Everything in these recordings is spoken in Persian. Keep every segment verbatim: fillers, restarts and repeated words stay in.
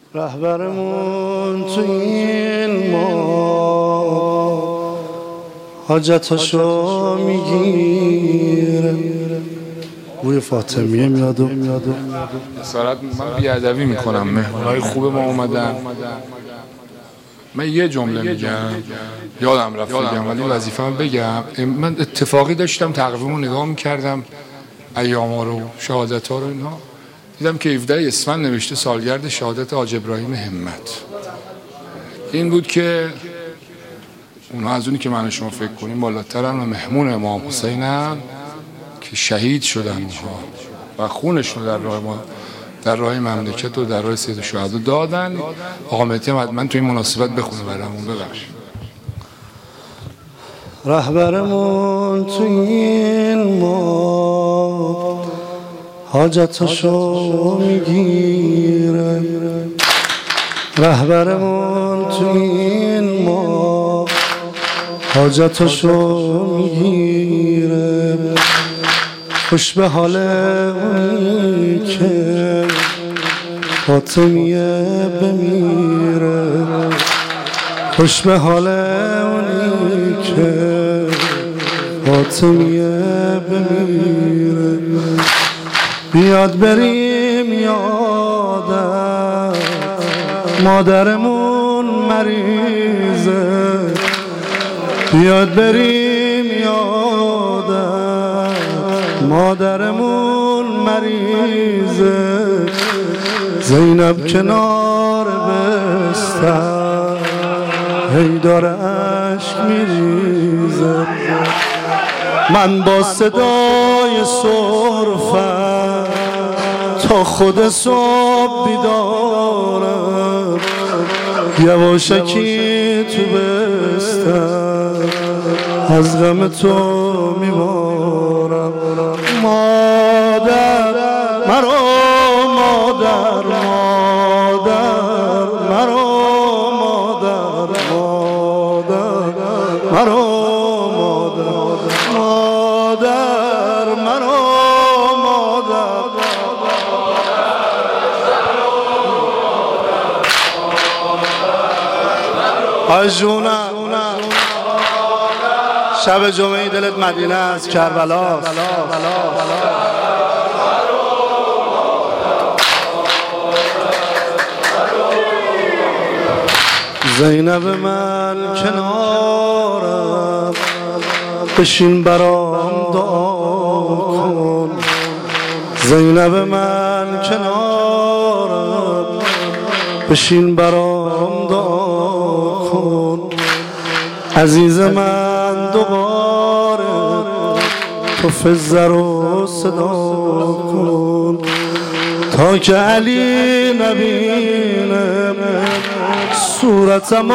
رهبرمون تو این ما حاجتاشو میگیره. بوی فاطمیه میاد و اسارت من بیادبی میکنم. مهمونای خوب ما اومدن. من یه جمله میگم، یادم رفت بگم ولی وظیفه‌ام بگم. من اتفاقی داشتم تقویم رو نگاه میکردم، ایاما رو، شهادت ها رو، اینا دیدم که هفدهم اسفند نوشته سالگرد شهادت حاج ابراهیم همت. این بود که اونها از اونی که من و شما فکر کنیم بالاترن و مهمون امام حسینن که شهید شدن اونها و خونشون در راه ما، در راه مملکت و در راه سید الشهدا دادن. آقا مهدی من تو این مناسبت بخونه برامون. ببخش. رهبرمون تو این ما حاجتاشو میگیره. رهبرمون تو این ما حاجتاشو میگیره. خوش به حال اونی که فاطمیه بمیره. خوش به حال اونی که فاطمیه بمیره. بیاد بریم یادم مادرمون مریضه. بیاد بریم یادم مادرمون مریضه. زینب کنار بستر هی داره عشق میریزه. من با صدای سرفم تا خود صبح بیدارم. یواشکی تو بستر از غم تو میمارم. مادر مرا، مادر مادر مرا، مادر مادر مرا، مادر مادر مرا، مادر آجونا. شب جمعه دلت مدینه از کربلا. زینب من کنارم بشین برام دعا کن. زینب من کنارم بشین برام دعا کن. عزیز من دوباره تو فزر رو صدا کن تا که علی نبینه صورتمو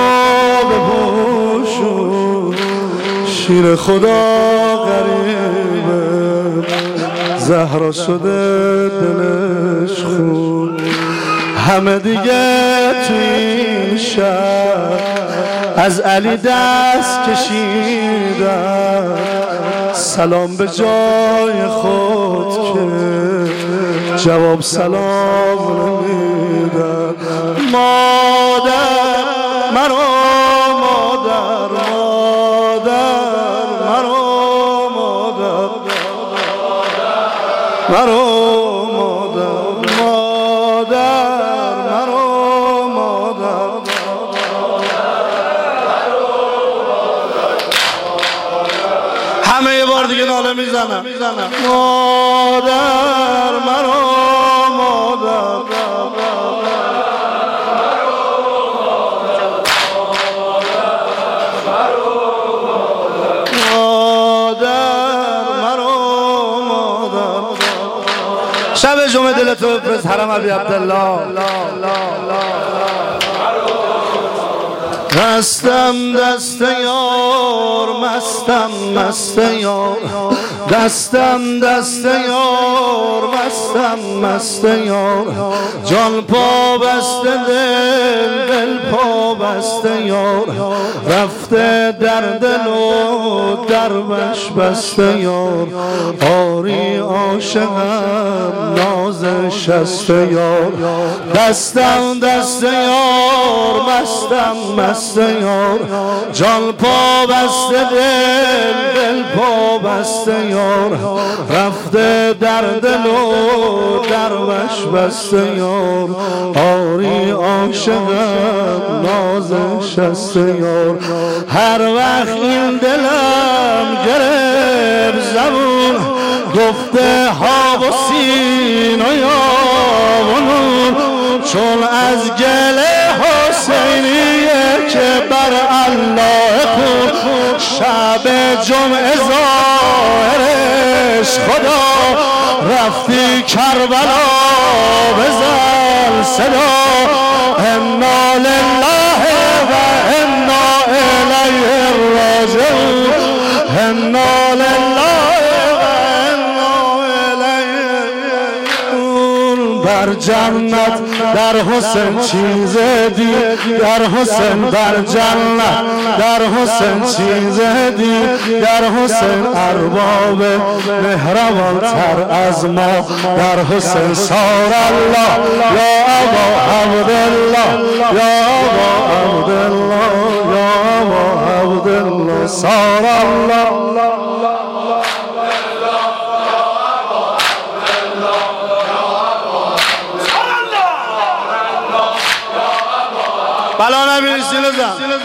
بپوشون. شیر خدا غریبه زهرا شده دلش خون. همه دیگه تو این شهر از علی دست کشیدن. سلام به جای خود که جواب سلام نمیدن. مادر مرا، مادر مادر مرا، مادر مرا، مادر مادر مرا، مادر. همه یه بار دیگه ناله میزنم. مادر مرا، مادر شب جمعه دلتو بفرست حرم ابی عبدالله. مستم دست یار، مستم مست یار، دستم دست یار مستم مست یار جان پا بسته دل دل پا بسته یار رفته در دل و دربش بسته یار آری عاشقم نازش است یار دستم دست یار مستم مست یار جان پا بسته دل دل پا بسته یار رفته در دل و دربش بسته یار آری عاشقم نازش است یار هر وقت این دلم گرفت زبون گفته ها و سین و یا و نون چون از گل حسینیه که بر الله خون شب جمعه ظاهرش خدا رفتی کربلا بزن صدا انا لله و انا الیه راجعون انا لله و انا الیه بر جنت در حسین چیز دید در حسین بر جنت در حسین چیز دید در حسین ارباب مهربان تر از ما در حسین سار الله یا ابا عبدالله یا ابا عبدالله یا ابا عبدالله سار الله بلا نبیری سیل زن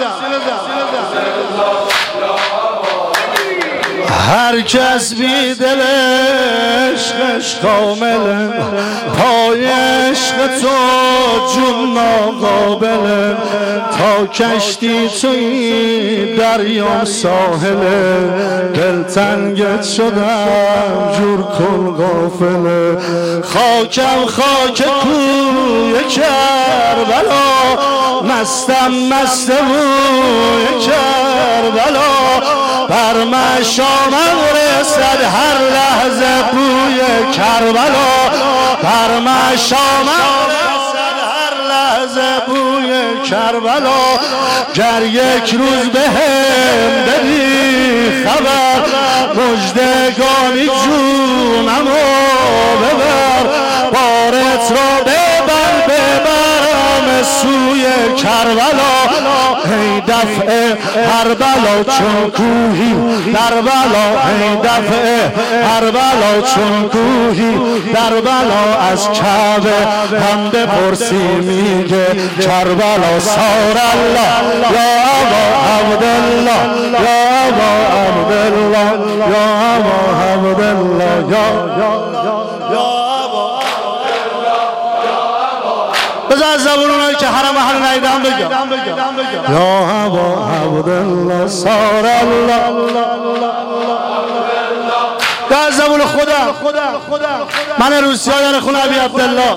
هر کس بی دل عشقش کامله پای عشق تو جون ناقابله تا کشتی توی دریا ساحله دلتنگت شدم جور کن غافله خاکم خاک کوی کربلا مستم مست بوی کربلا بر مشامم رسد هر لحظه بوی کربلا بر مشامم رسد هر لحظه بوی کربلا گر یک روز به هم بدی خبر مژدگانی جونمو ببر بارت را ببر ببرم سوی کربلا ای دفع هر بلا چون کوهی در بلا ای دفع هر بلا چون کوهی در بلا از کعبه هم بپرسی میگه کربلا سار الله یا ابا عبدالله یا ابا عبدالله یا ابا عبدالله یا یا بذار زبونونایی که حرم حرم نیدم بگم یا ابا عبدالله سار الله در زبون خدا من روسیایان خونه ابی عبدالله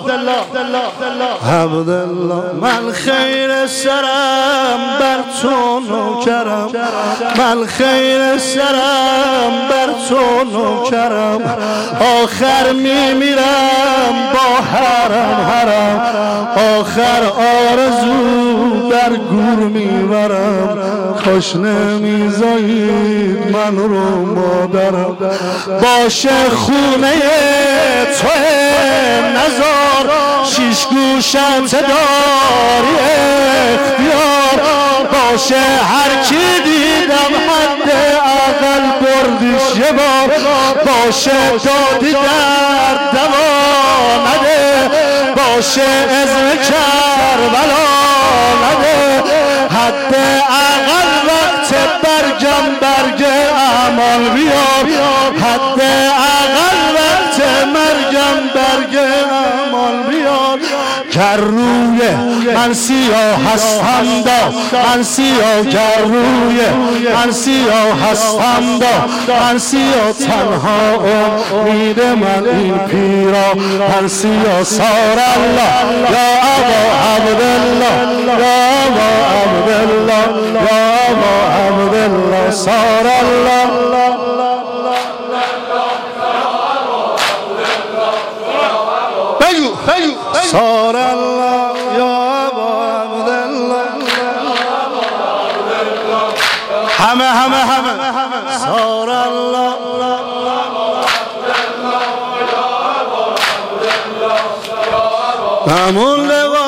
عبدالله من خیر سرم بر تو نوکرم من خیر سرم بر تو نوکرم آخر میمیرم با حرم حرم آخر آرزو در گور میبرم خوش نمیزایید من رو مادرم باشه خونه تو نزار شیش گوشت داری اختیار باشه هر کی دیدم حد اقل بردیش یه بار باشه دادی در دوا نده باشه اذن کربلا نده حد اقل وقت برگم برگ اعمال بیار حد اقل وقت مرگم برگ اعمال بیار گر روی من سیاه هستم دا من سیاه گر روی من سیاه هستم دا من سیاه تنها امید من این پیرا من سیاه سار الله یا ابا عبدالله یا ابا عبدالله یا ابا عبدالله سار الله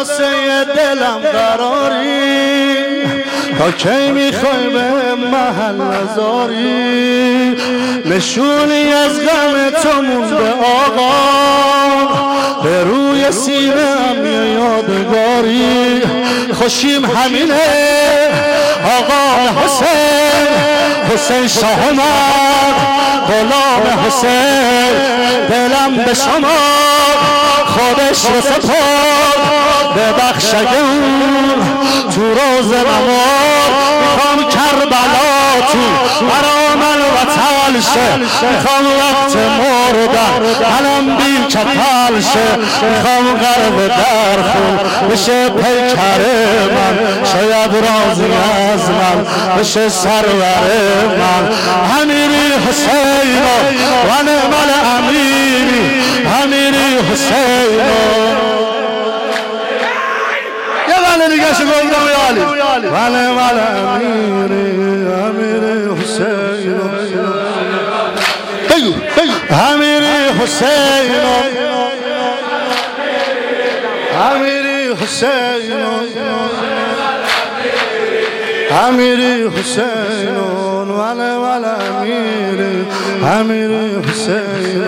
واسه دلم قراری تا کی میخوای به محل نذاری نشونی از غم تو مونده آقا به روی سینه‌ام یه یادگاری خوشیم همینه آقا حسین حسین شاه اومد غلام حسین دلم به شما خودش رو سپرد ببخش اگه اون تو روز نماز میخوام کربلا تو برا من وطن شه میخوام وقت مردن منم بی کتل شه میخوام غرق در خون بشه پیکر من شاید راضی از من بشه سرور من امیری حسین و نعم امیری امیری حسین یه بله دیگه شو گفتم یا علی بله بله امیری امیری حسین بگو بگو امیری حسین امیری حسین امیری حسین بله بله امیری امیری حسین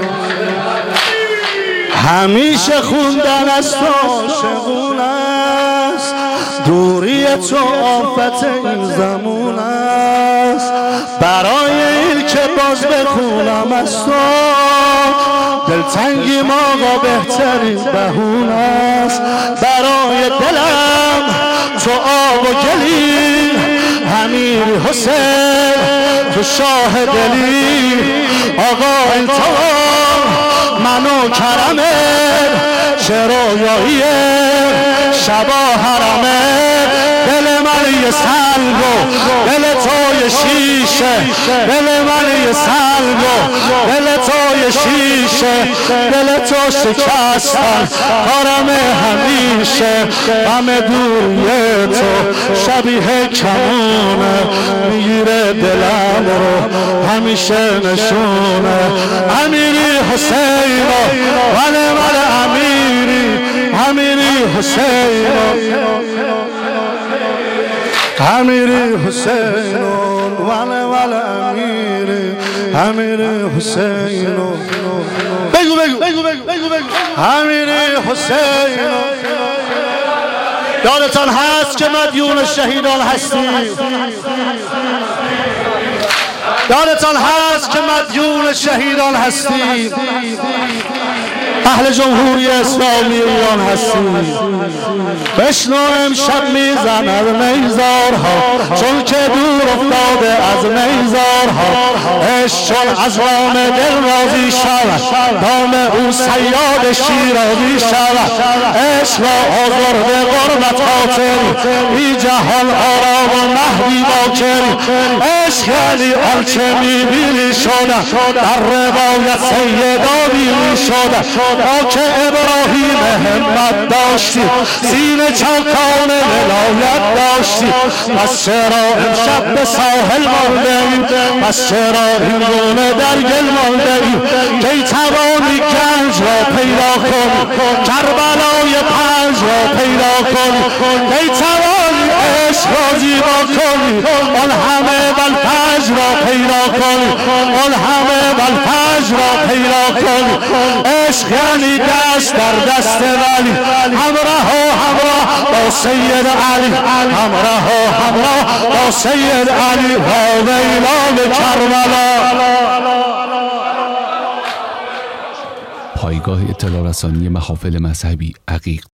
همیشه خوندن از تو عاشقون است دوری تو آفت این زمون است برای این که باز بخونم از تو دلتنگی آقا بهترین بهونه است برای دلم تو آب و گلی امیر حسین تو شاه دلی آقا التهام منو کرمه چه رویاییه شبا حرمه دل من یه سلگو دل تو یه شیشه دل من یه سلگو دل تو یه شیشه دل تو شکستن کارم همیشه غم دوری تو شبیه کمونه میگیره دلم رو همیشه نشونه امیری حسین ولی ولی امیری امیری حسین امیری حسین ولی ولی امیری امیری حسین بگو بگو بگو بگو بگو امیری حسین یادتان هست که مدیون شهیدان هستی یادتان هست که مدیون شهیدان هستی اهل جمهوری اسلامی ایران هستی بشنو امشب میزند میزارها چون که دور افتاده از میزارها عشق چون از وام دل راضی شود دام او صیاد شیرازی شود عشق را آزرده غربت خاطر بی جهان آرام و مهدی باکر عشق یعنی آنچه میبینی شده در روایت سیدا بیلی شده ما که ابراهیم همت داشتی سینه چاکان ولایت داشتی پس چرا امشب به ساحل مانده ای پس چرا این گونه در گل مانده ای کی توانی گنج را پیدا کنی کربلای پنج را پیدا کنی کی توانی عشق را زیبا کنی آن همه بلفجر را پیدا کنی آن همه بلفجر را پیدا کنی عشق یعنی دست در دست ولی همراه و همراه با سید علی همراه و همراه با سید علی و ویلان کربلا. پایگاه اطلاع رسانی محافل مذهبی عقیق